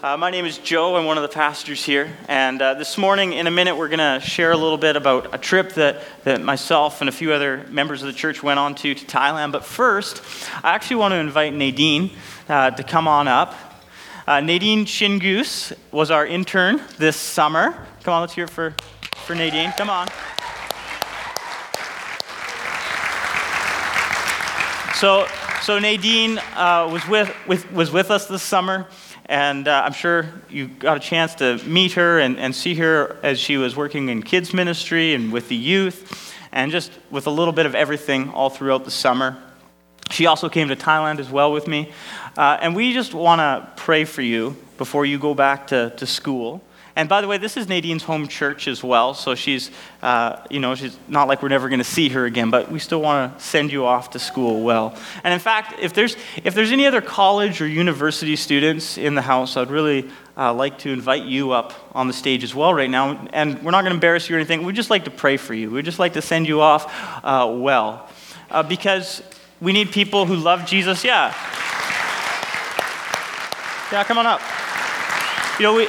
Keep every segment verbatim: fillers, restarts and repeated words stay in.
Uh, my name is Joe. I'm one of the pastors here. And uh, this morning, in a minute, we're going to share a little bit about a trip that, that myself and a few other members of the church went on to to Thailand. But first, I actually want to invite Nadine uh, to come on up. Uh, Nadine Shingoose was our intern this summer. Come on, let's hear it for, for Nadine. Come on. So, so Nadine uh, was with, with was with us this summer. And uh, I'm sure you got a chance to meet her and, and see her as she was working in kids ministry and with the youth and just with a little bit of everything all throughout the summer. She also came to Thailand as well with me. Uh, and we just want to pray for you before you go back to, to school. And by the way, this is Nadine's home church as well, so she's, uh, you know, she's not like we're never going to see her again, but we still want to send you off to school well. And in fact, if there's if there's any other college or university students in the house, I'd really uh, like to invite you up on the stage as well right now. And we're not going to embarrass you or anything. We'd just like to pray for you. We'd just like to send you off uh, well, uh, because we need people who love Jesus. Yeah, yeah, come on up. You know, we.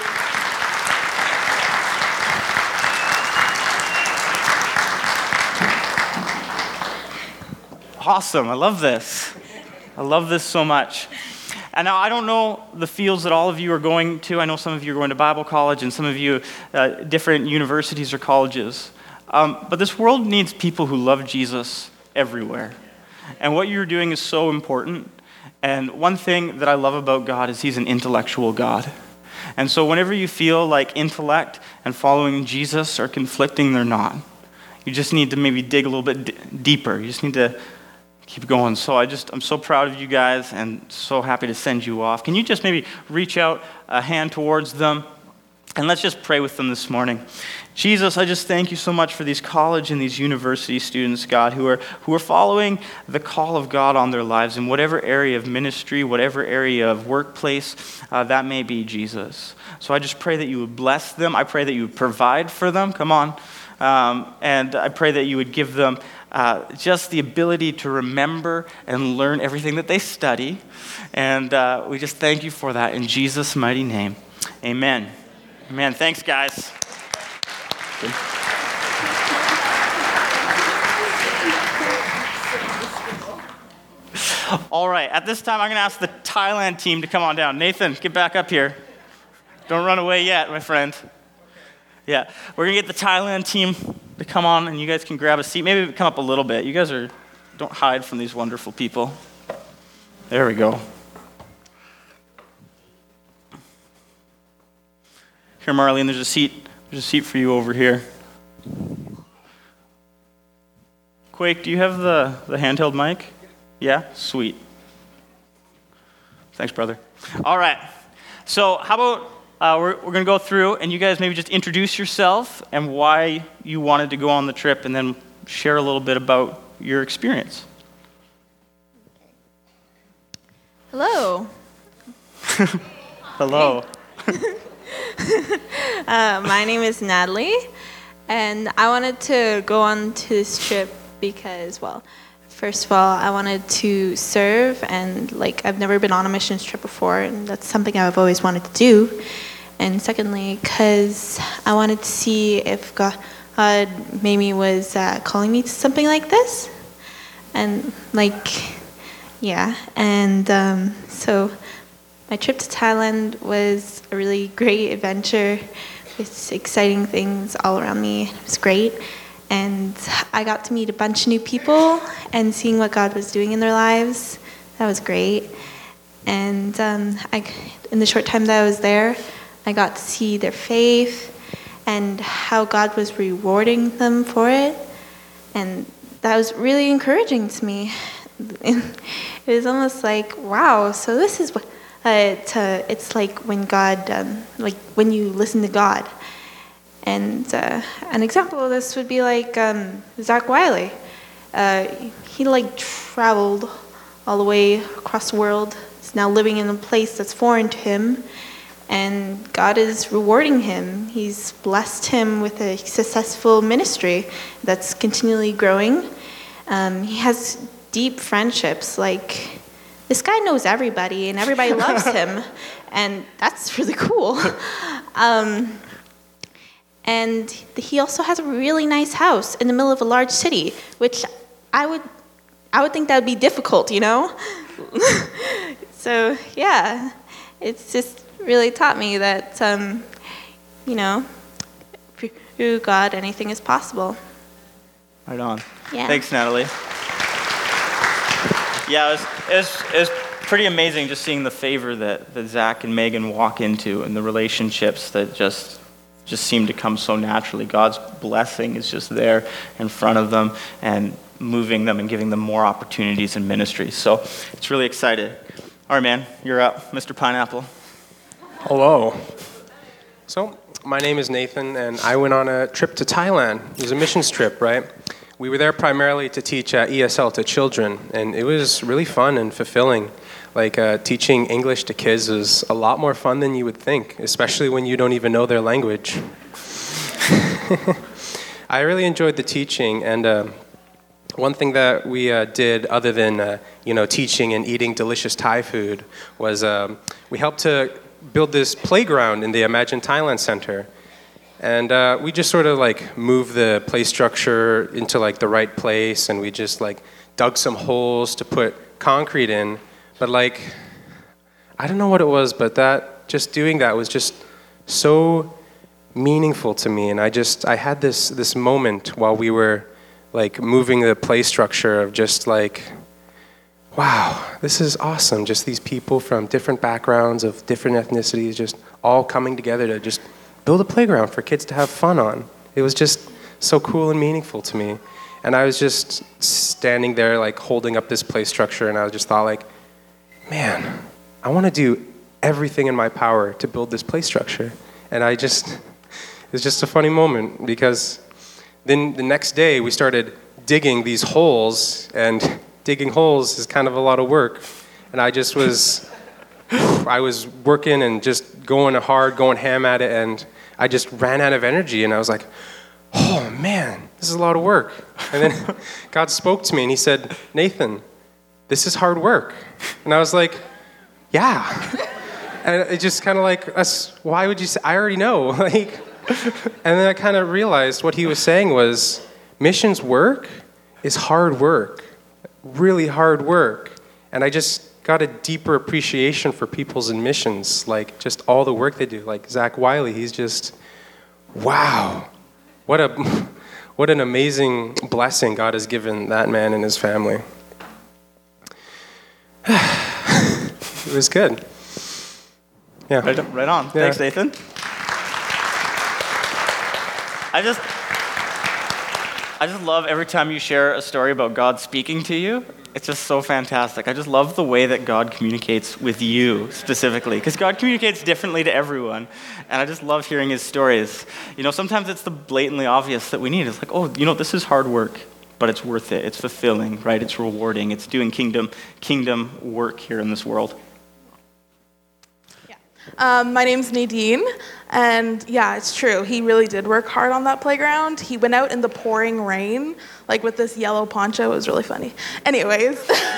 Awesome. I love this. I love this so much. And now I don't know the fields that all of you are going to. I know some of you are going to Bible college and some of you uh, different universities or colleges. Um, but this world needs people who love Jesus everywhere. And what you're doing is so important. And one thing that I love about God is he's an intellectual God. And so whenever you feel like intellect and following Jesus are conflicting, they're not. You just need to maybe dig a little bit d- deeper. You just need to keep going. So I just, I'm so proud of you guys and so happy to send you off. Can you just maybe reach out a hand towards them? And let's just pray with them this morning. Jesus, I just thank you so much for these college and these university students, God, who are who are following the call of God on their lives in whatever area of ministry, whatever area of workplace uh, that may be, Jesus. So I just pray that you would bless them. I pray that you would provide for them. Come on. Um, and I pray that you would give them uh, just the ability to remember and learn everything that they study. And uh, we just thank you for that in Jesus' mighty name. Amen. Amen. Thanks, guys. All right. At this time, I'm going to ask the Thailand team to come on down. Nathan, get back up here. Don't run away yet, my friend. Yeah, we're going to get the Thailand team to come on, and you guys can grab a seat. Maybe come up a little bit. You guys are, don't hide from these wonderful people. There we go. Here, Marlene, there's a seat. There's a seat for you over here. Quake, do you have the, the handheld mic? Yeah? Sweet. Thanks, brother. All right. So how about... Uh, we're we're going to go through, and you guys maybe just introduce yourself and why you wanted to go on the trip, and then share a little bit about your experience. Hello. Hello. uh, my name is Natalie, and I wanted to go on to this trip because, well, first of all, I wanted to serve, and like I've never been on a missions trip before, and that's something I've always wanted to do. And secondly, because I wanted to see if God uh, maybe was uh, calling me to something like this. And like, yeah. And um, so my trip to Thailand was a really great adventure with exciting things all around me. It was great. And I got to meet a bunch of new people and seeing what God was doing in their lives. That was great. And um, I, in the short time that I was there, I got to see their faith and how God was rewarding them for it. And that was really encouraging to me. It was almost like, wow, so this is what, uh, to, it's like when God, um, like when you listen to God. And uh, an example of this would be like um, Zach Wiley. Uh, he like traveled all the way across the world. He's now living in a place that's foreign to him. And God is rewarding him. He's blessed him with a successful ministry that's continually growing. Um, he has deep friendships. Like this guy knows everybody and everybody loves him, and that's really cool. Um, and he also has a really nice house in the middle of a large city, which I would, I would think that would be difficult, you know? So yeah, it's just really taught me that, um, you know, through God, anything is possible. Right on. Yeah. Thanks, Natalie. Yeah, it was, it, was, it was pretty amazing just seeing the favor that, that Zach and Megan walk into and the relationships that just just seem to come so naturally. God's blessing is just there in front of them and moving them and giving them more opportunities in ministry. So it's really excited. All right, man, you're up. Mister Pineapple. Hello. So, my name is Nathan, and I went on a trip to Thailand. It was a missions trip, right? We were there primarily to teach uh, E S L to children, and it was really fun and fulfilling. Like, uh, teaching English to kids is a lot more fun than you would think, especially when you don't even know their language. I really enjoyed the teaching, and uh, one thing that we uh, did other than, uh, you know, teaching and eating delicious Thai food was um, we helped to build this playground in the Imagine Thailand Center. And uh, we just sort of like moved the play structure into like the right place, and we just like dug some holes to put concrete in. But like, I don't know what it was, but that, just doing that was just so meaningful to me. And I just, I had this, this moment while we were like moving the play structure of just like, wow, this is awesome. Just these people from different backgrounds of different ethnicities, just all coming together to just build a playground for kids to have fun on. It was just so cool and meaningful to me. And I was just standing there like holding up this play structure, and I just thought like, man, I want to do everything in my power to build this play structure. And I just, it was just a funny moment, because then the next day we started digging these holes, and digging holes is kind of a lot of work. And I just was, I was working and just going hard, going ham at it, and I just ran out of energy, and I was like, oh man, this is a lot of work. And then God spoke to me and he said, Nathan, this is hard work. And I was like, yeah. And it just kind of like, us, why would you say, I already know. Like, and then I kind of realized what he was saying was, missions work is hard work, really hard work. And I just got a deeper appreciation for people's in missions, like just all the work they do. Like Zach Wiley, he's just, wow, what a, what an amazing blessing God has given that man and his family. It was good. Yeah. Right, right on. Yeah. Thanks, Nathan. I just, I just love every time you share a story about God speaking to you. It's just so fantastic. I just love the way that God communicates with you specifically, because God communicates differently to everyone. And I just love hearing his stories. You know, sometimes it's the blatantly obvious that we need. It's like, oh, you know, this is hard work, but it's worth it. It's fulfilling, right? It's rewarding. It's doing kingdom kingdom work here in this world. Um, my name's Nadine, and yeah, it's true. He really did work hard on that playground. He went out in the pouring rain, like with this yellow poncho. It was really funny. Anyways.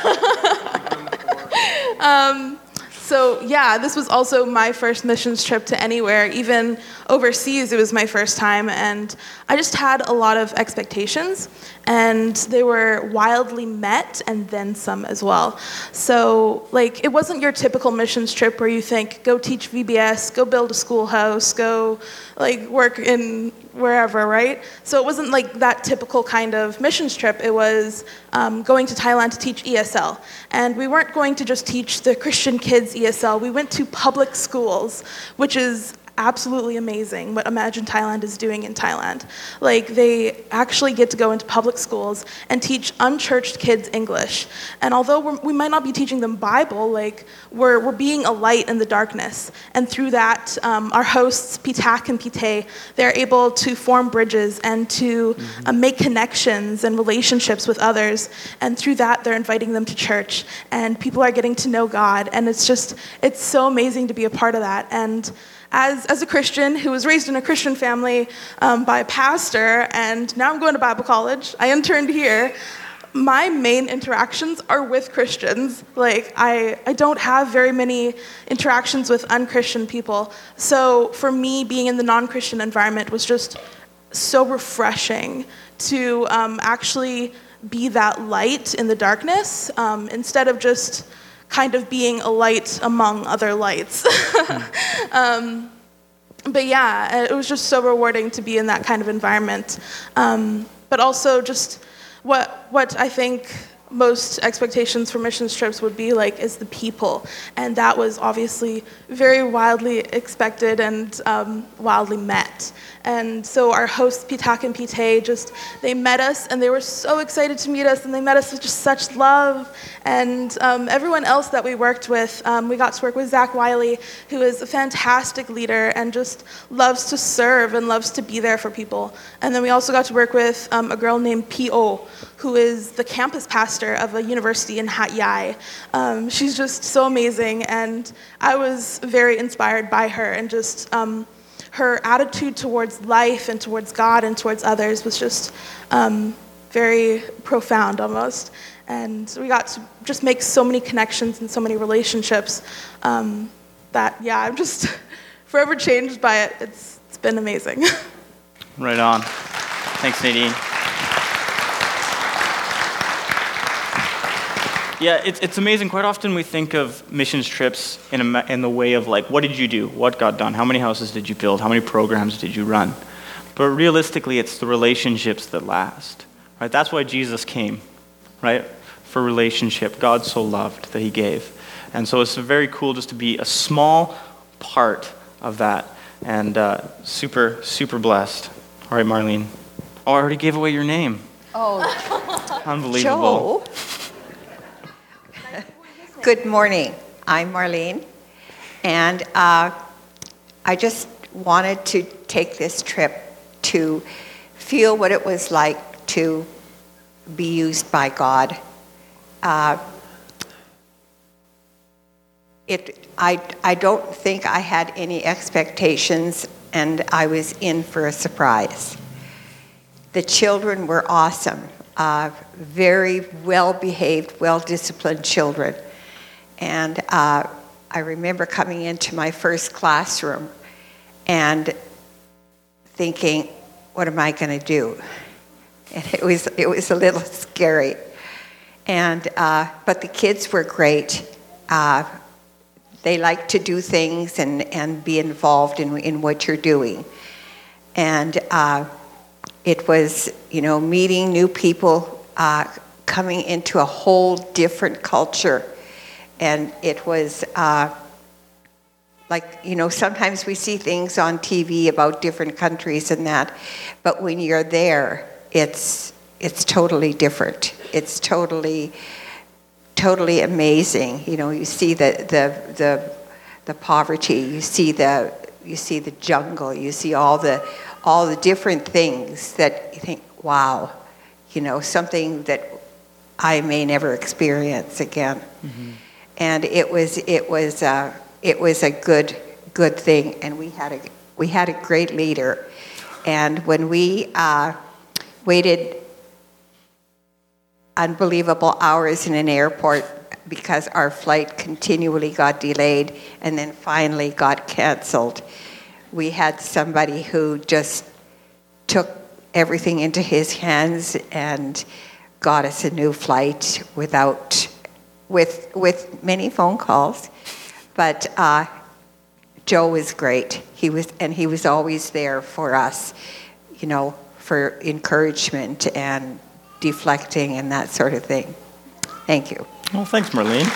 um, so yeah, this was also my first missions trip to anywhere. Even overseas, it was my first time, and I just had a lot of expectations, and they were wildly met, and then some as well. So, like, it wasn't your typical missions trip where you think, go teach V B S, go build a schoolhouse, go, like, work in wherever, right? So it wasn't like that typical kind of missions trip. It was um, going to Thailand to teach E S L. And we weren't going to just teach the Christian kids E S L. We went to public schools, which is absolutely amazing what Imagine Thailand is doing in Thailand. Like, they actually get to go into public schools and teach unchurched kids English. And although we're, we might not be teaching them Bible, like, we're, we're being a light in the darkness. And through that, um, our hosts, Pitak and Pite, they're able to form bridges and to mm-hmm. uh, make connections and relationships with others. And through that, they're inviting them to church. And people are getting to know God. And it's just, it's so amazing to be a part of that. And As, as a Christian who was raised in a Christian family um, by a pastor, and now I'm going to Bible college, I interned here, my main interactions are with Christians. Like, I, I don't have very many interactions with unchristian people. So for me, being in the non-Christian environment was just so refreshing to um, actually be that light in the darkness, um, instead of just kind of being a light among other lights. um, but yeah, it was just so rewarding to be in that kind of environment. Um, but also just what what I think most expectations for missions trips would be like is the people. And that was obviously very wildly expected and um, wildly met. And so our hosts, Pitak and Pite, just, they met us and they were so excited to meet us, and they met us with just such love. And um, everyone else that we worked with, um, we got to work with Zach Wiley, who is a fantastic leader and just loves to serve and loves to be there for people. And then we also got to work with um, a girl named P O, who is the campus pastor of a university in Hat Yai. Um, she's just so amazing, and I was very inspired by her, and just um, her attitude towards life and towards God and towards others was just um, very profound almost. And we got to just make so many connections and so many relationships um, that, yeah, I'm just forever changed by it. It's, it's been amazing. Right on. Thanks, Nadine. Yeah, it's, it's amazing. Quite often we think of missions trips in, a, in the way of like, what did you do? What got done? How many houses did you build? How many programs did you run? But realistically, it's the relationships that last, right? That's why Jesus came, right? For relationship. God so loved that he gave. And so it's very cool just to be a small part of that, and uh, super, super blessed. All right, Marlene. Oh, I already gave away your name. Oh, Unbelievable. Joe. Good morning. I'm Marlene, and uh, I just wanted to take this trip to feel what it was like to be used by God. Uh, it, I, I don't think I had any expectations, and I was in for a surprise. The children were awesome, uh, very well-behaved, well-disciplined children. And uh, I remember coming into my first classroom and thinking, what am I going to do? And it was it was a little scary. And uh, but the kids were great. Uh, they like to do things and, and be involved in, in what you're doing. And uh, it was, you know, meeting new people, uh, coming into a whole different culture. And it was uh, like, you know, sometimes we see things on T V about different countries and that, but when you're there, it's it's totally different. It's totally, totally amazing. You know, you see the the the, the poverty, you see the you see the jungle, you see all the all the different things that you think, wow, you know, something that I may never experience again. Mm-hmm. And it was it was uh, it was a good good thing, and we had a we had a great leader. And when we uh, waited unbelievable hours in an airport because our flight continually got delayed and then finally got canceled, we had somebody who just took everything into his hands and got us a new flight without. With with many phone calls, but uh, Joe was great. He was, and he was always there for us, you know, for encouragement and deflecting and that sort of thing. Thank you. Well, thanks, Marlene.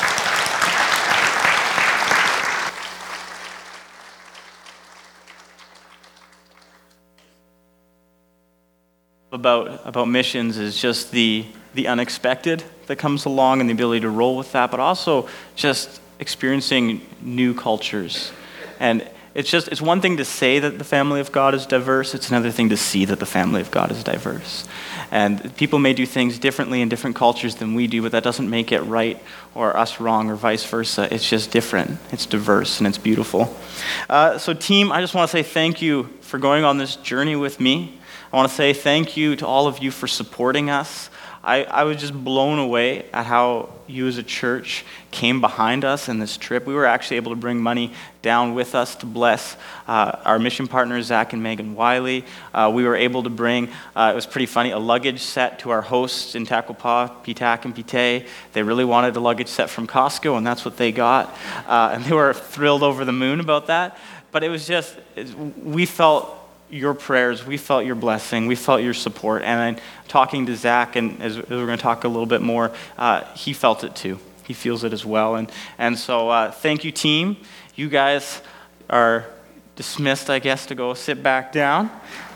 About about missions is just the the unexpected that comes along and the ability to roll with that, but also just experiencing new cultures. And it's just, it's one thing to say that the family of God is diverse, it's another thing to see that the family of God is diverse. And people may do things differently in different cultures than we do, but that doesn't make it right or us wrong or vice versa. It's just different. It's diverse and it's beautiful. Uh, so team, I just want to say thank you for going on this journey with me. I want to say thank you to all of you for supporting us. I, I was just blown away at how you as a church came behind us in this trip. We were actually able to bring money down with us to bless uh, our mission partners, Zach and Megan Wiley. Uh, we were able to bring, uh, it was pretty funny, a luggage set to our hosts in Taquapa, P-TAC and P-T-A. They really wanted a luggage set from Costco, and that's what they got. Uh, and they were thrilled over the moon about that. But it was just, we felt your prayers, we felt your blessing, we felt your support. And then talking to Zach, and as we're going to talk a little bit more, uh, he felt it too. He feels it as well. And, and so uh, thank you, team. You guys are dismissed, I guess, to go sit back down.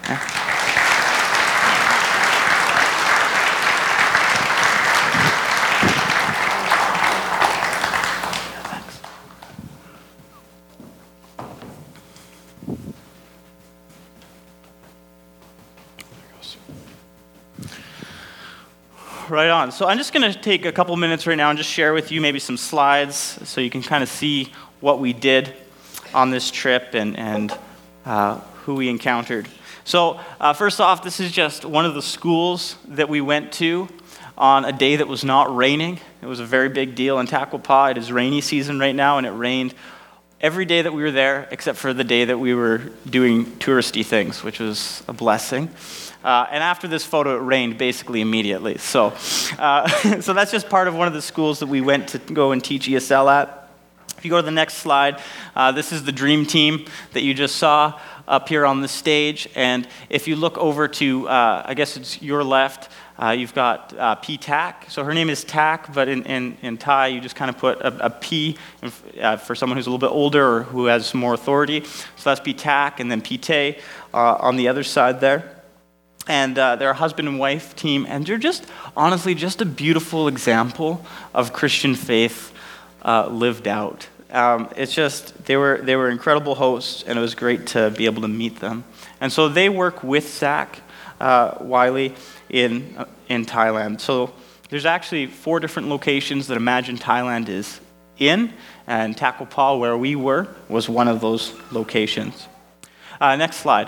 Right on. So I'm just going to take a couple minutes right now and just share with you maybe some slides so you can kind of see what we did on this trip and, and uh, who we encountered. So uh, first off, this is just one of the schools that we went to on a day that was not raining. It was a very big deal in Taquapa. It is rainy season right now, and it rained every day that we were there except for the day that we were doing touristy things, which was a blessing. Uh, and after this photo, it rained basically immediately. So, uh, so that's just part of one of the schools that we went to go and teach E S L at. If you go to the next slide, uh, this is the dream team that you just saw up here on the stage. And if you look over to, uh, I guess it's your left, uh, you've got uh, P-TAC. So her name is Tac, but in, in, in Thai, you just kind of put a, a P uh, for someone who's a little bit older or who has more authority. So that's P-TAC, and then P-T-A uh, on the other side there. And uh, they're a husband and wife team, and they're just, honestly, just a beautiful example of Christian faith uh, lived out. Um, it's just, they were they were incredible hosts, and it was great to be able to meet them. And so they work with Zach uh, Wiley in, uh, in Thailand. So there's actually four different locations that Imagine Thailand is in, and Taquapa, where we were, was one of those locations. Uh, next slide.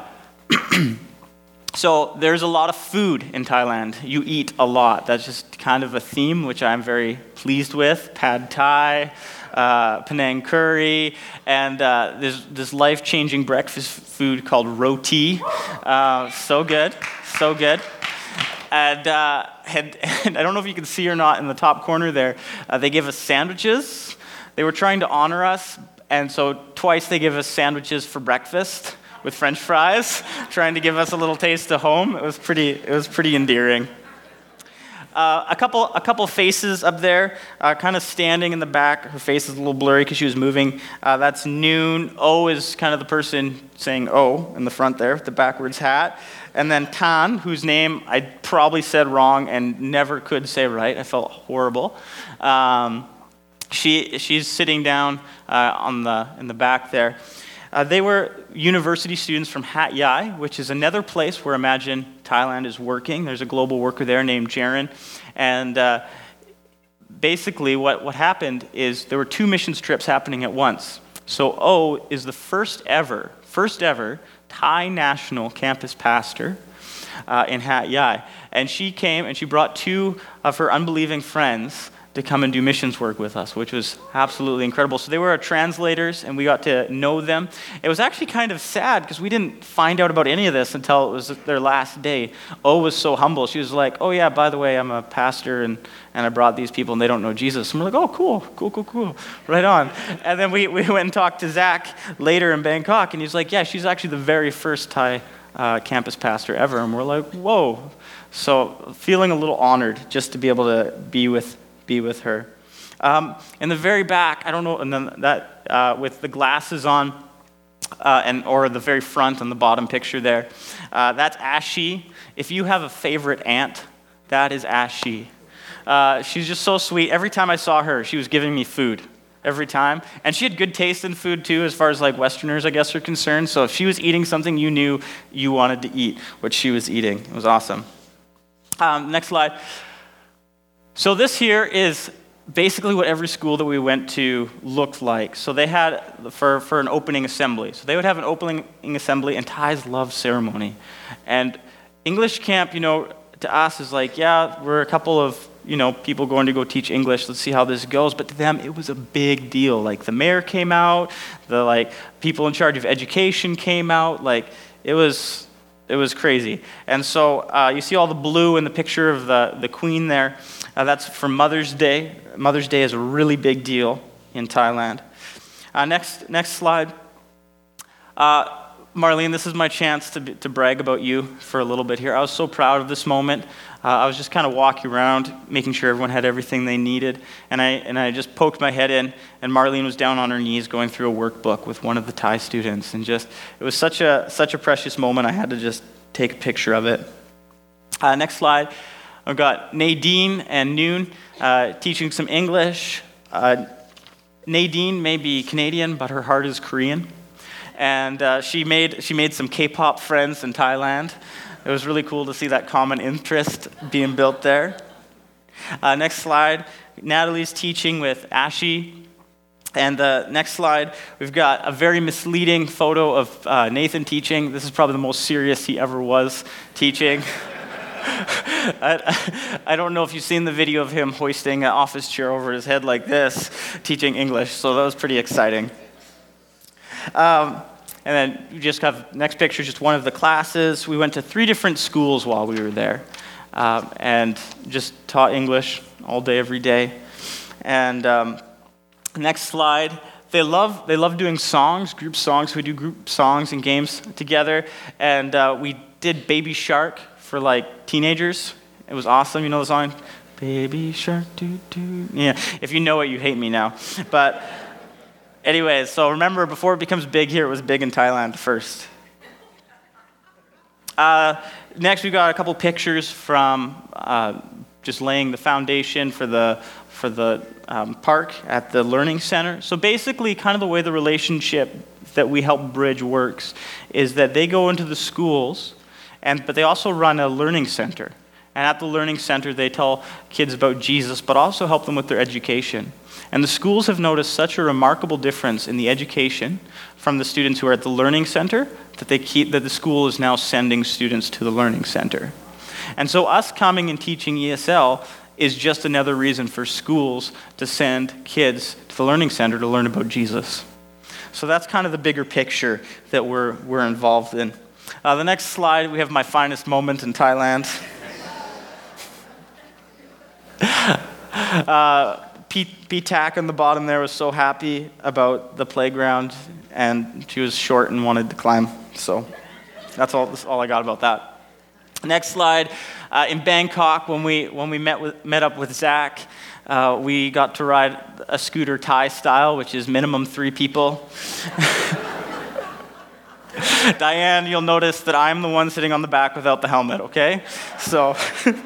So there's a lot of food in Thailand. You eat a lot. That's just kind of a theme, which I'm very pleased with. Pad Thai, uh, Penang curry, and uh, there's this life-changing breakfast food called roti. Uh, so good, so good. And, uh, and, and I don't know if you can see or not in the top corner there, uh, they give us sandwiches. They were trying to honor us, and so twice they give us sandwiches for breakfast with French fries, trying to give us a little taste of home. It was pretty, it was pretty endearing. Uh, a couple, a couple faces up there, uh, kind of standing in the back. Her face is a little blurry because she was moving. Uh, that's Noon. O is kind of the person saying O in the front there, with the backwards hat. And then Tan, whose name I probably said wrong and never could say right. I felt horrible. Um, she, she's sitting down uh, on the in the back there. Uh, they were university students from Hat Yai, which is another place where Imagine Thailand is working. There's a global worker there named Jaron. And uh, basically what, what happened is there were two missions trips happening at once. So O is the first ever, first ever Thai national campus pastor uh, in Hat Yai. And she came and she brought two of her unbelieving friends to come and do missions work with us, which was absolutely incredible. So they were our translators, and we got to know them. It was actually kind of sad because we didn't find out about any of this until it was their last day. O was so humble. She was like, oh yeah, by the way, I'm a pastor, and, and I brought these people, and they don't know Jesus. And we're like, oh, cool, cool, cool, cool. Right on. And then we, we went and talked to Zach later in Bangkok, and he's like, yeah, she's actually the very first Thai uh, campus pastor ever. And we're like, whoa. So feeling a little honored just to be able to be with be with her. Um, in the very back, I don't know, and then that uh, with the glasses on, uh, and or the very front on the bottom picture there, uh, that's Ashi. If you have a favorite aunt, that is Ashi. Uh, she's just so sweet. Every time I saw her, she was giving me food. Every time. And she had good taste in food too, as far as like Westerners, I guess, are concerned. So if she was eating something you knew you wanted to eat, what she was eating. It was awesome. Um, next slide. So this here is basically what every school that we went to looked like. So they had, for, for an opening assembly. So they would have an opening assembly, and Thais love ceremony. And English camp, you know, to us is like, yeah, we're a couple of, you know, people going to go teach English. Let's see how this goes. But to them, it was a big deal. Like the mayor came out, the like people in charge of education came out. Like it was, it was crazy. And so uh, you see all the blue in the picture of the the Queen there. Uh, that's for Mother's Day. Mother's Day is a really big deal in Thailand. Uh, next, next slide. Uh, Marlene, this is my chance to to brag about you for a little bit here. I was so proud of this moment. Uh, I was just kind of walking around, making sure everyone had everything they needed, and I and I just poked my head in, and Marlene was down on her knees going through a workbook with one of the Thai students, and just it was such a such a precious moment. I had to just take a picture of it. Uh, next slide. I've got Nadine and Noon uh, teaching some English. Uh, Nadine may be Canadian, but her heart is Korean, and uh, she made she made some K-pop friends in Thailand. It was really cool to see that common interest being built there. Uh, next slide, Natalie's teaching with Ashi. And the next slide, we've got a very misleading photo of uh, Nathan teaching. This is probably the most serious he ever was teaching. I, I don't know if you've seen the video of him hoisting an office chair over his head like this, teaching English, so that was pretty exciting. Um, And then you just have, next picture, just one of the classes. We went to three different schools while we were there um, and just taught English all day, every day. And um, next slide, they love they love doing songs, group songs. We do group songs and games together. And uh, we did Baby Shark for like teenagers. It was awesome. You know the song? Baby Shark, doo doo. Yeah, if you know it, you hate me now. But anyways, so remember, before it becomes big here, it was big in Thailand first. Uh, next, we got a couple pictures from uh, just laying the foundation for the for the um, park at the Learning Center. So basically, kind of the way the relationship that we help bridge works is that they go into the schools, and but they also run a learning center. And at the Learning Center, they tell kids about Jesus, but also help them with their education. And the schools have noticed such a remarkable difference in the education from the students who are at the Learning Center that they keep that the school is now sending students to the Learning Center. And so us coming and teaching E S L is just another reason for schools to send kids to the Learning Center to learn about Jesus. So that's kind of the bigger picture that we're we're involved in. Uh, the next slide, we have my finest moment in Thailand. uh, Pete Tack on the bottom there was so happy about the playground, and she was short and wanted to climb. So that's all. That's all I got about that. Next slide. Uh, in Bangkok, when we when we met with met up with Zach, uh, we got to ride a scooter Thai style, which is minimum three people. Diane, you'll notice that I'm the one sitting on the back without the helmet. Okay, so.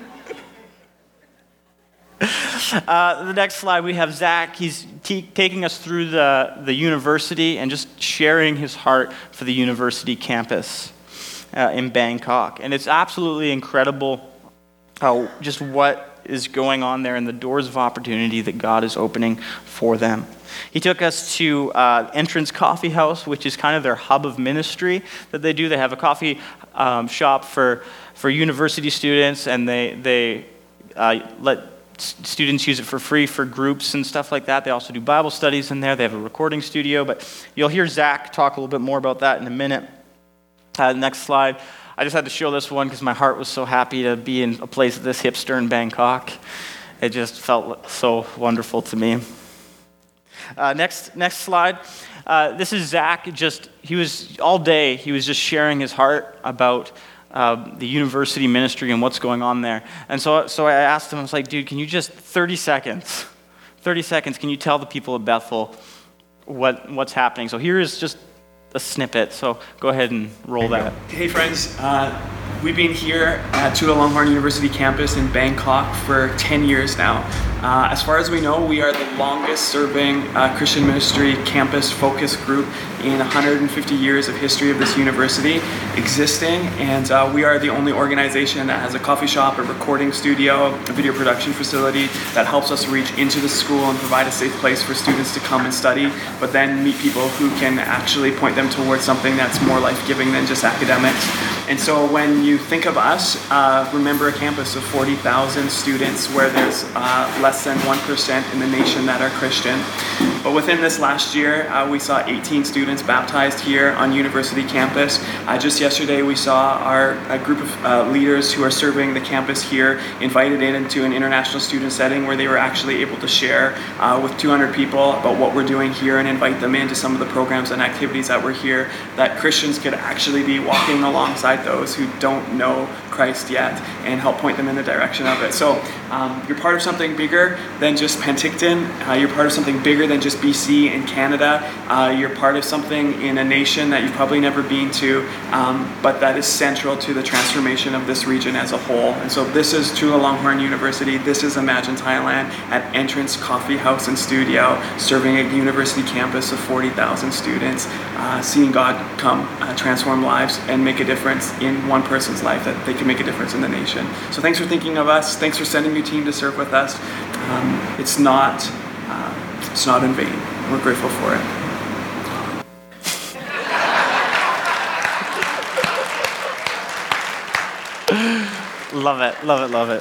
Uh, the next slide, we have Zach. He's t- taking us through the, the university and just sharing his heart for the university campus uh, in Bangkok. And it's absolutely incredible how just what is going on there and the doors of opportunity that God is opening for them. He took us to uh, Entrance Coffee House, which is kind of their hub of ministry that they do. They have a coffee um, shop for, for university students, and they, they uh, let students use it for free for groups and stuff like that. They also do Bible studies in there. They have a recording studio, but you'll hear Zach talk a little bit more about that in a minute. Uh, next slide. I just had to show this one because my heart was so happy to be in a place this hipster in Bangkok. It just felt so wonderful to me. Uh, next, next slide. Uh, this is Zach. Just he was all day. He was just sharing his heart about Uh, the university ministry and what's going on there. And so so I asked him, I was like, dude, can you just, thirty seconds, thirty seconds, can you tell the people of Bethel what what's happening? So here is just a snippet, so go ahead and roll that. Hey friends, uh, we've been here at Chulalongkorn University campus in Bangkok for ten years now. Uh, as far as we know, we are the longest serving uh, Christian ministry campus focus group in one hundred fifty years of history of this university existing, and uh, we are the only organization that has a coffee shop, a recording studio, a video production facility that helps us reach into the school and provide a safe place for students to come and study, but then meet people who can actually point them towards something that's more life-giving than just academics. And so when you think of us, uh, remember a campus of forty thousand students where there's uh, less than one percent in the nation that are Christian. But within this last year, uh, we saw eighteen students baptized here on university campus. Uh, just yesterday, we saw our a group of uh, leaders who are serving the campus here invited in into an international student setting where they were actually able to share uh, with two hundred people about what we're doing here and invite them into some of the programs and activities that were here, that Christians could actually be walking alongside those who don't know Christ yet and help point them in the direction of it. So um, you're part of something bigger than just Penticton. Uh, you're part of something bigger than just B C and Canada. Uh, you're part of something in a nation that you've probably never been to, um, but that is central to the transformation of this region as a whole. And so this is Chulalongkorn University. This is Imagine Thailand at Entrance Coffee House and Studio, serving a university campus of forty thousand students, uh, seeing God come, uh, transform lives, and make a difference in one person's life that they can make a difference in the nation. So thanks for thinking of us. Thanks for sending your team to serve with us. Um, it's not uh, it's not in vain. We're grateful for it. Love it, love it, love it.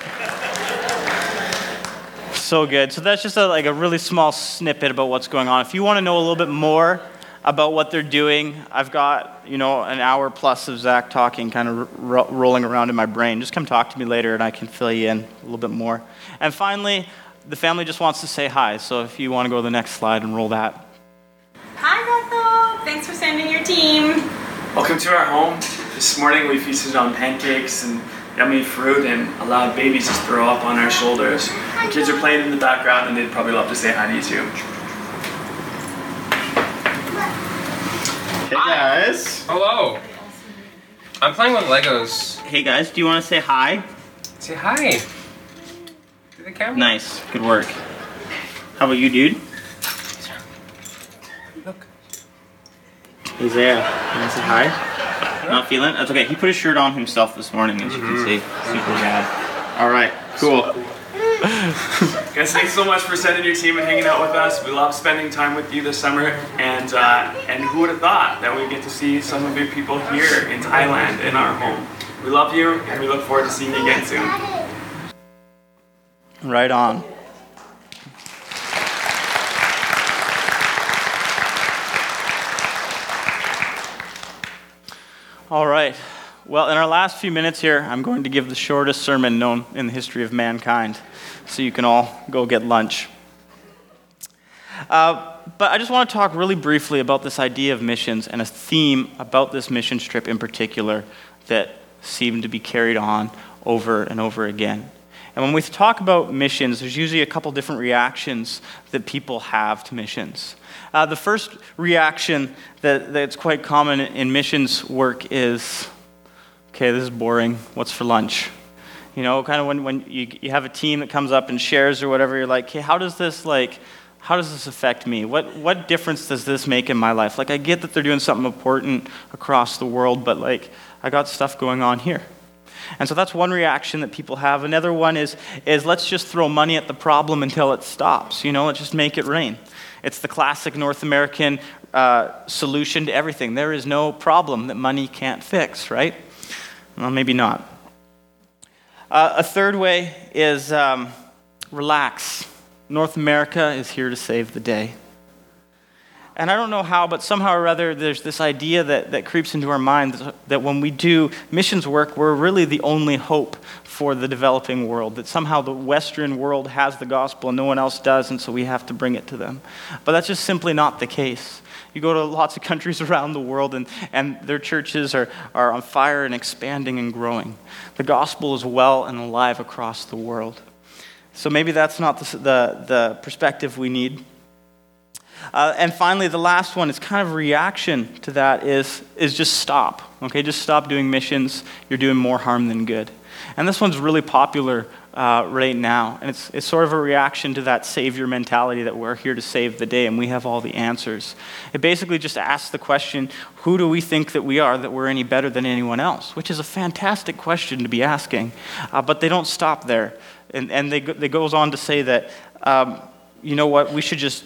So good. So that's just a, like a really small snippet about what's going on. If you want to know a little bit more about what they're doing, I've got, you know, an hour plus of Zach talking kind of ro- rolling around in my brain. Just come talk to me later and I can fill you in a little bit more. And finally, the family just wants to say hi. So if you want to go to the next slide and roll that. Hi, Bethel. Thanks for sending your team. Welcome to our home. This morning we feasted on pancakes and yummy fruit and allowed babies to throw up on our shoulders. The kids are playing in the background and they'd probably love to say hi to you too. Hey guys. Hello. I'm playing with Legos. Hey guys, do you want to say hi? Say hi. To the camera. Nice, good work. How about you, dude? Look. He's there. You want to say hi? Not feeling it? That's okay. He put his shirt on himself this morning, as you can see. Super bad. All right, cool. Guys, thanks so much for sending your team and hanging out with us. We love spending time with you this summer, and uh, and who would have thought that we get to see some of your people here in Thailand in our home. We love you, and we look forward to seeing you again soon. Right on. All right. Well, in our last few minutes here, I'm going to give the shortest sermon known in the history of mankind, so you can all go get lunch. Uh, but I just want to talk really briefly about this idea of missions and a theme about this missions trip in particular that seemed to be carried on over and over again. And when we talk about missions, there's usually a couple different reactions that people have to missions. Uh, the first reaction that, that's quite common in missions work is, okay, this is boring. What's for lunch? You know, kind of when, when you, you have a team that comes up and shares or whatever, you're like, okay, how does this like, how does this affect me? What what difference does this make in my life? Like, I get that they're doing something important across the world, but like, I got stuff going on here. And so that's one reaction that people have. Another one is, is let's just throw money at the problem until it stops. You know, let's just make it rain. It's the classic North American uh, solution to everything. There is no problem that money can't fix, right? Well, maybe not. Uh, a third way is um, relax. North America is here to save the day. And I don't know how, but somehow or other, there's this idea that, that creeps into our minds that when we do missions work, we're really the only hope for the developing world, that somehow the Western world has the gospel and no one else does, and so we have to bring it to them. But that's just simply not the case. You go to lots of countries around the world, and, and their churches are, are on fire and expanding and growing. The gospel is well and alive across the world. So maybe that's not the, the, the perspective we need. Uh, and finally, the last one is kind of a reaction to that is, is just stop. Okay, just stop doing missions. You're doing more harm than good. And this one's really popular uh, right now. And it's, it's sort of a reaction to that savior mentality that we're here to save the day and we have all the answers. It basically just asks the question, who do we think that we are, that we're any better than anyone else? Which is a fantastic question to be asking. Uh, but they don't stop there. And, and they, they goes on to say that, um, you know what, we should just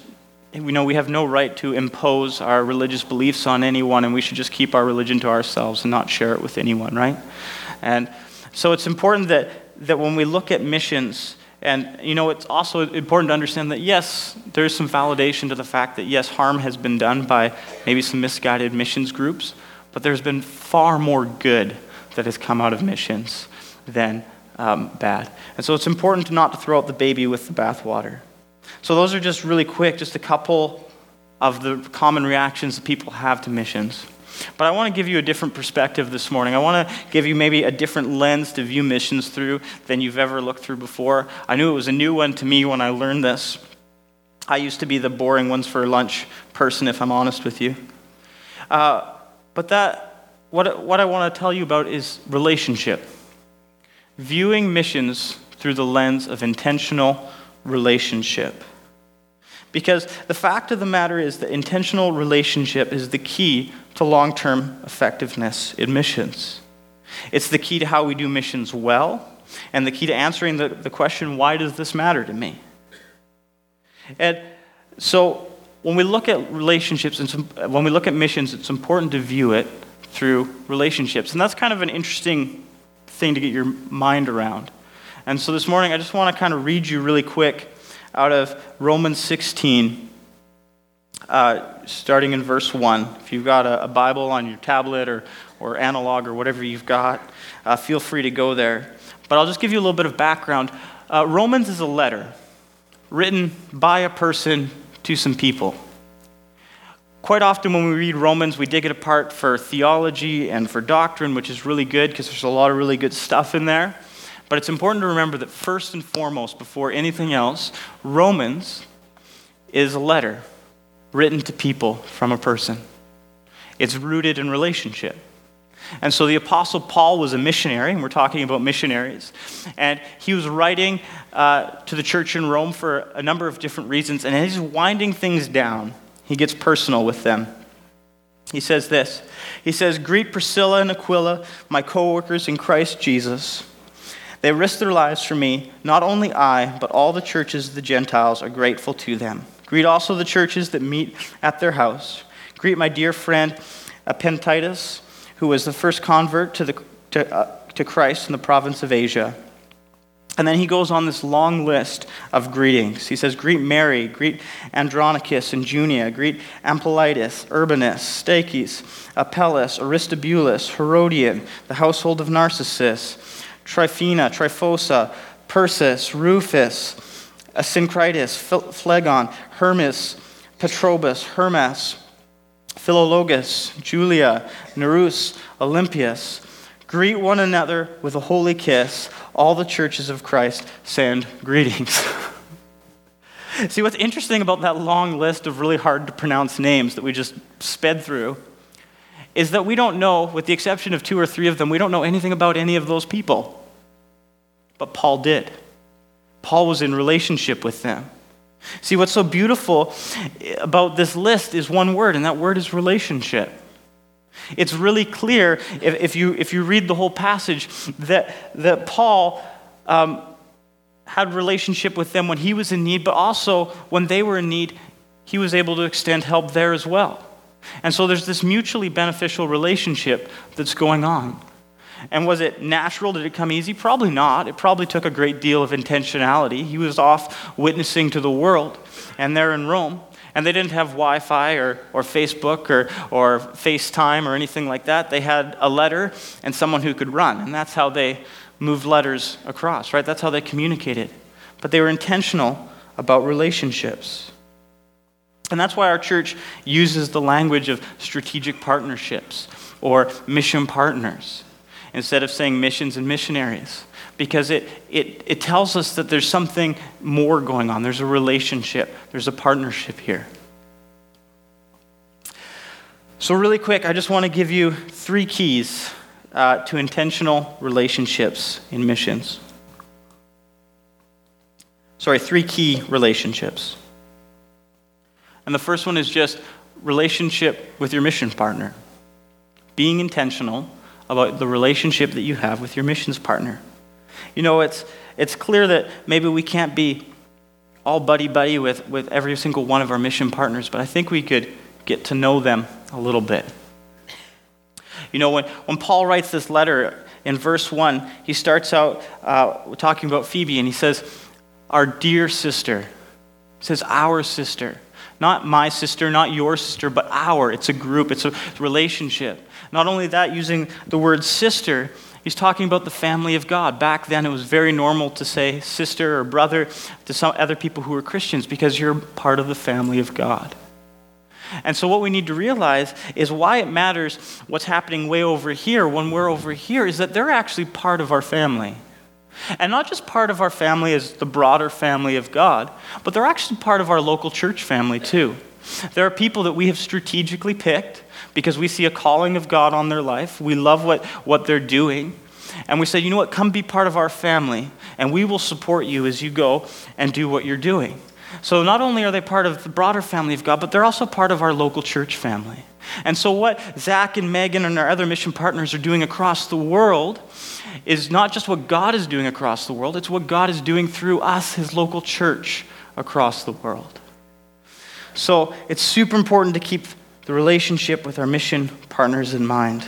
we know we have no right to impose our religious beliefs on anyone, and we should just keep our religion to ourselves and not share it with anyone, right? And so it's important that, that when we look at missions, and you know, it's also important to understand that yes, there's some validation to the fact that yes, harm has been done by maybe some misguided missions groups, but there's been far more good that has come out of missions than um, bad. And so it's important not to throw out the baby with the bathwater. So those are just really quick, just a couple of the common reactions that people have to missions. But I want to give you a different perspective this morning. I want to give you maybe a different lens to view missions through than you've ever looked through before. I knew it was a new one to me when I learned this. I used to be the boring ones for lunch person, if I'm honest with you. Uh, but that, what, what I want to tell you about is relationship. Viewing missions through the lens of intentional relationship. Because the fact of the matter is that intentional relationship is the key to long-term effectiveness in missions. It's the key to how we do missions well, and the key to answering the, the question, why does this matter to me? And so when we look at relationships, and some, when we look at missions, it's important to view it through relationships. And that's kind of an interesting thing to get your mind around. And so this morning, I just want to kind of read you really quick out of Romans sixteen, uh, starting in verse one. If you've got a, a Bible on your tablet or, or analog or whatever you've got, uh, feel free to go there. But I'll just give you a little bit of background. Uh, Romans is a letter written by a person to some people. Quite often when we read Romans, we dig it apart for theology and for doctrine, which is really good because there's a lot of really good stuff in there. But it's important to remember that first and foremost, before anything else, Romans is a letter written to people from a person. It's rooted in relationship. And so the Apostle Paul was a missionary, and we're talking about missionaries. And he was writing uh, to the church in Rome for a number of different reasons. And as he's winding things down, he gets personal with them. He says this. He says, "Greet Priscilla and Aquila, my co-workers in Christ Jesus. They risked their lives for me. Not only I, but all the churches of the Gentiles are grateful to them. Greet also the churches that meet at their house. Greet my dear friend Epaphroditus, who was the first convert to, the, to, uh, to Christ in the province of Asia." And then he goes on this long list of greetings. He says, "Greet Mary, greet Andronicus and Junia, greet Ampliatus, Urbanus, Stachys, Apelles, Aristobulus, Herodion, the household of Narcissus, Tryphena, Tryphosa, Persis, Rufus, Asyncritus, Phlegon, Hermas, Petrobus, Hermas, Philologus, Julia, Nerus, Olympias. Greet one another with a holy kiss. All the churches of Christ send greetings." See, what's interesting about that long list of really hard to pronounce names that we just sped through is that we don't know, with the exception of two or three of them, we don't know anything about any of those people. But Paul did. Paul was in relationship with them. See, what's so beautiful about this list is one word, and that word is relationship. It's really clear, if, if you if you read the whole passage, that, that Paul um, had relationship with them when he was in need, but also when they were in need, he was able to extend help there as well. And so there's this mutually beneficial relationship that's going on. And was it natural? Did it come easy? Probably not. It probably took a great deal of intentionality. He was off witnessing to the world, and they're in Rome. And they didn't have Wi-Fi or, or Facebook or, or FaceTime or anything like that. They had a letter and someone who could run. And that's how they moved letters across, right? That's how they communicated. But they were intentional about relationships. And that's why our church uses the language of strategic partnerships or mission partners instead of saying missions and missionaries. Because it, it, it tells us that there's something more going on. There's a relationship. There's a partnership here. So really quick, I just want to give you three keys uh, to intentional relationships in missions. Sorry, three key relationships. And the first one is just relationship with your mission partner. Being intentional about the relationship that you have with your missions partner. You know, it's it's clear that maybe we can't be all buddy-buddy with, with every single one of our mission partners, but I think we could get to know them a little bit. You know, when, when Paul writes this letter in verse one, he starts out uh, talking about Phoebe, and he says, our dear sister. He says, our sister. Not my sister, not your sister, but our. It's a group, it's a relationship. Not only that, using the word sister, he's talking about the family of God. Back then, it was very normal to say sister or brother to some other people who were Christians because you're part of the family of God. And so what we need to realize is why it matters what's happening way over here when we're over here is that they're actually part of our family. And not just part of our family as the broader family of God, but they're actually part of our local church family too. There are people that we have strategically picked because we see a calling of God on their life. We love what, what they're doing. And we say, you know what, come be part of our family, and we will support you as you go and do what you're doing. So not only are they part of the broader family of God, but they're also part of our local church family. And so what Zach and Megan and our other mission partners are doing across the world is not just what God is doing across the world, it's what God is doing through us, his local church, across the world. So it's super important to keep the relationship with our mission partners in mind.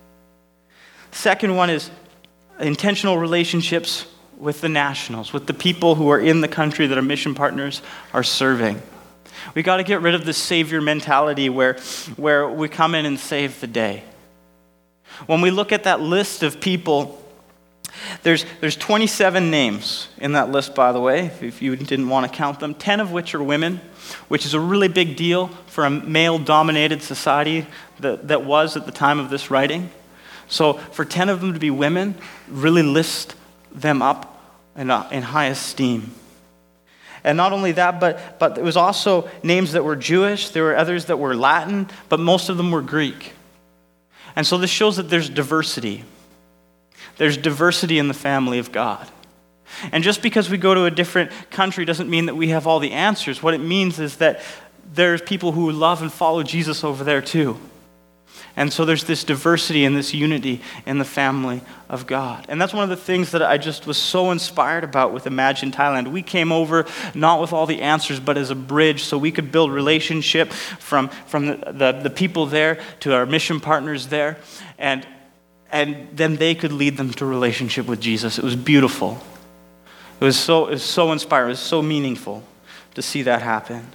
Second one is intentional relationships with the nationals, with the people who are in the country that our mission partners are serving. We got to get rid of this savior mentality where, where we come in and save the day. When we look at that list of people, there's, there's twenty-seven names in that list, by the way, if you didn't want to count them, ten of which are women, which is a really big deal for a male-dominated society that, that was at the time of this writing. So for ten of them to be women, really list them up in, uh, in high esteem. And not only that, but, but there was also names that were Jewish, there were others that were Latin, but most of them were Greek. And so this shows that there's diversity. There's diversity in the family of God. And just because we go to a different country doesn't mean that we have all the answers. What it means is that there's people who love and follow Jesus over there too. And so there's this diversity and this unity in the family of God. And that's one of the things that I just was so inspired about with Imagine Thailand. We came over not with all the answers, but as a bridge so we could build relationship from, from the, the, the people there to our mission partners there. And, and then they could lead them to relationship with Jesus. It was beautiful. It was so, it was so inspiring. It was so meaningful to see that happen.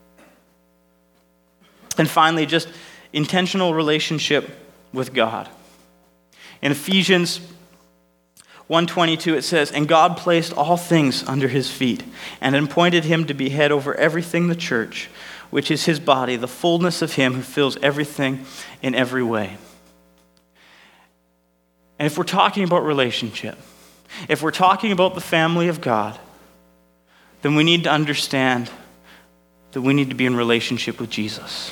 And finally, just intentional relationship with God. In Ephesians one twenty-two it says, "And God placed all things under his feet and appointed him to be head over everything, the church, which is his body, the fullness of him who fills everything in every way." And if we're talking about relationship, if we're talking about the family of God, then we need to understand that we need to be in relationship with Jesus.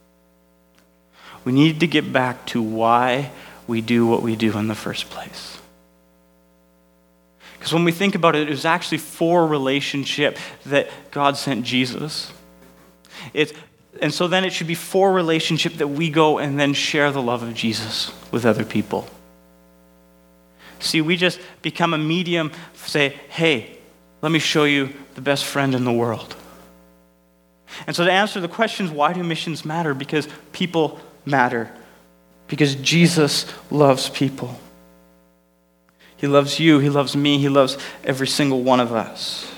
We need to get back to why we do what we do in the first place. Because when we think about it, it was actually for relationship that God sent Jesus. It's, and so then it should be for relationship that we go and then share the love of Jesus with other people. See, we just become a medium, say, hey, let me show you the best friend in the world. And so to answer the questions, why do missions matter? Because people matter. Because Jesus loves people. He loves you, he loves me, he loves every single one of us.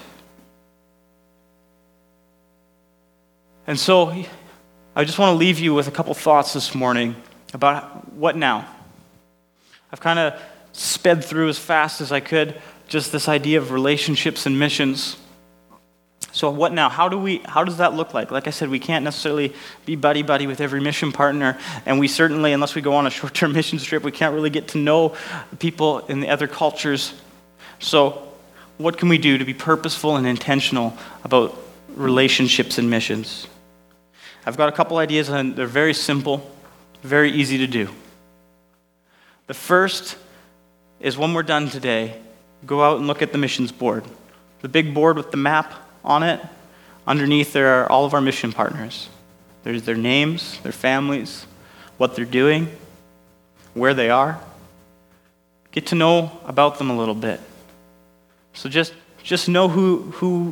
And so I just want to leave you with a couple thoughts this morning about what now. I've kind of sped through as fast as I could just this idea of relationships and missions. So what now? How do we? How does that look like? Like I said, we can't necessarily be buddy-buddy with every mission partner, and we certainly, unless we go on a short-term mission trip, we can't really get to know people in the other cultures. So what can we do to be purposeful and intentional about relationships and missions? I've got a couple ideas, and they're very simple, very easy to do. The first is when we're done today, go out and look at the missions board. The big board with the map on it. Underneath there are all of our mission partners. There's their names, their families, what they're doing, where they are. Get to know about them a little bit. So just, just know who, who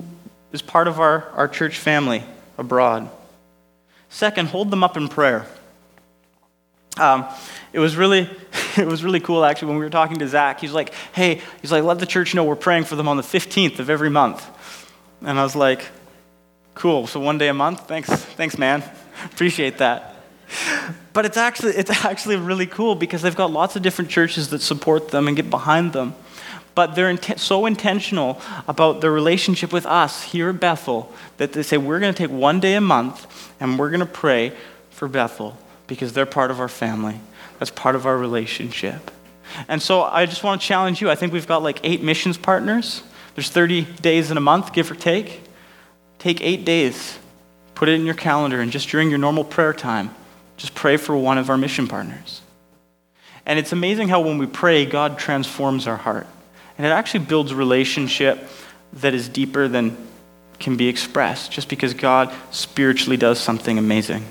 as part of our, our church family abroad. Second, hold them up in prayer. Um, it was really, it was really cool actually when we were talking to Zach. He's like, "Hey," he's like, "let the church know we're praying for them on the fifteenth of every month." And I was like, "Cool. So one day a month? Thanks, thanks, man. Appreciate that." But it's actually it's actually really cool because they've got lots of different churches that support them and get behind them. But they're int- so intentional about their relationship with us here at Bethel that they say, we're going to take one day a month and we're going to pray for Bethel because they're part of our family. That's part of our relationship. And so I just want to challenge you. I think we've got like eight missions partners. There's thirty days in a month, give or take. Take eight days. Put it in your calendar, and just during your normal prayer time, just pray for one of our mission partners. And it's amazing how when we pray, God transforms our heart. And it actually builds a relationship that is deeper than can be expressed, just because God spiritually does something amazing.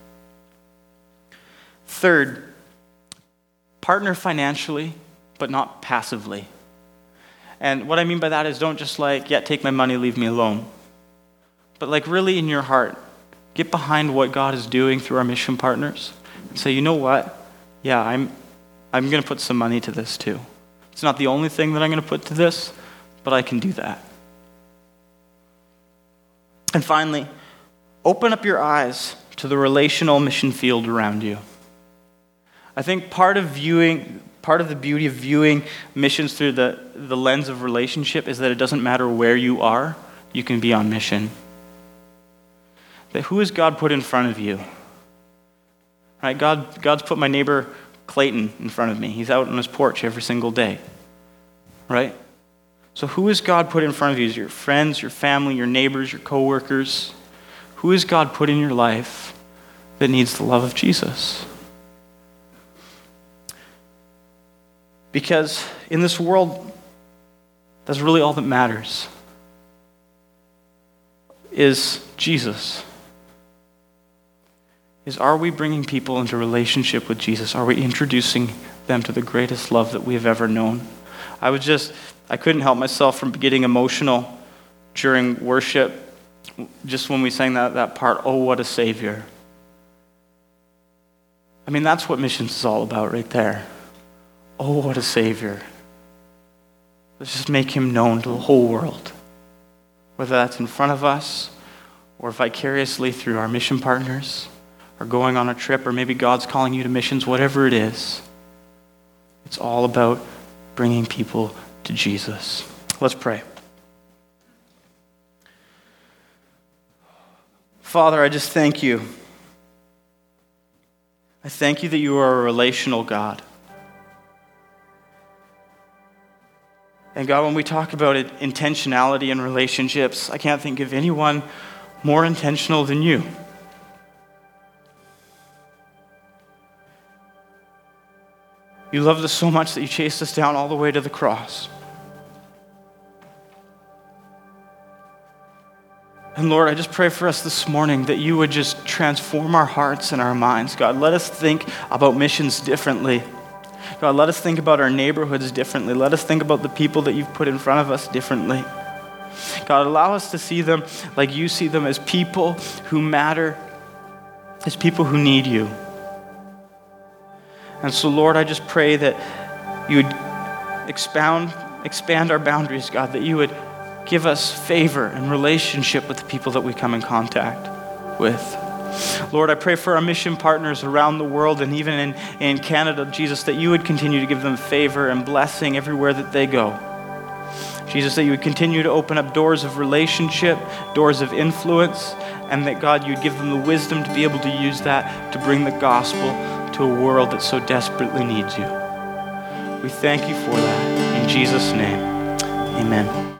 Third, partner financially, but not passively. And what I mean by that is don't just like, yeah, take my money, leave me alone. But like really in your heart, get behind what God is doing through our mission partners and say, you know what? Yeah, I'm I'm going to put some money to this too. It's not the only thing that I'm going to put to this, but I can do that. And finally, open up your eyes to the relational mission field around you. I think part of viewing, part of the beauty of viewing missions through the, the lens of relationship is that it doesn't matter where you are, you can be on mission. That who has God put in front of you? Right? God, God's put my neighbor Clayton in front of me. He's out on his porch every single day. Right? So who has God put in front of you? Is your friends, your family, your neighbors, your coworkers? Who has God put in your life that needs the love of Jesus? Because in this world, that's really all that matters, is Jesus. Is are we bringing people into relationship with Jesus? Are we introducing them to the greatest love that we have ever known? I was just, I couldn't help myself from getting emotional during worship, just when we sang that, that part, "Oh, what a Savior." I mean, that's what missions is all about right there. Oh, what a Savior. Let's just make him known to the whole world. Whether that's in front of us or vicariously through our mission partners, or going on a trip, or maybe God's calling you to missions, whatever it is, it's all about bringing people to Jesus. Let's pray. Father, I just thank you. I thank you that you are a relational God. And God, when we talk about it, intentionality in relationships, I can't think of anyone more intentional than you. You loved us so much that you chased us down all the way to the cross. And Lord, I just pray for us this morning that you would just transform our hearts and our minds. God, let us think about missions differently. God, let us think about our neighborhoods differently. Let us think about the people that you've put in front of us differently. God, allow us to see them like you see them, as people who matter, as people who need you. And so, Lord, I just pray that you would expound, expand our boundaries, God, that you would give us favor and relationship with the people that we come in contact with. Lord, I pray for our mission partners around the world and even in, in Canada, Jesus, that you would continue to give them favor and blessing everywhere that they go. Jesus, that you would continue to open up doors of relationship, doors of influence, and that, God, you'd give them the wisdom to be able to use that to bring the gospel to a world that so desperately needs you. We thank you for that. In Jesus' name, amen.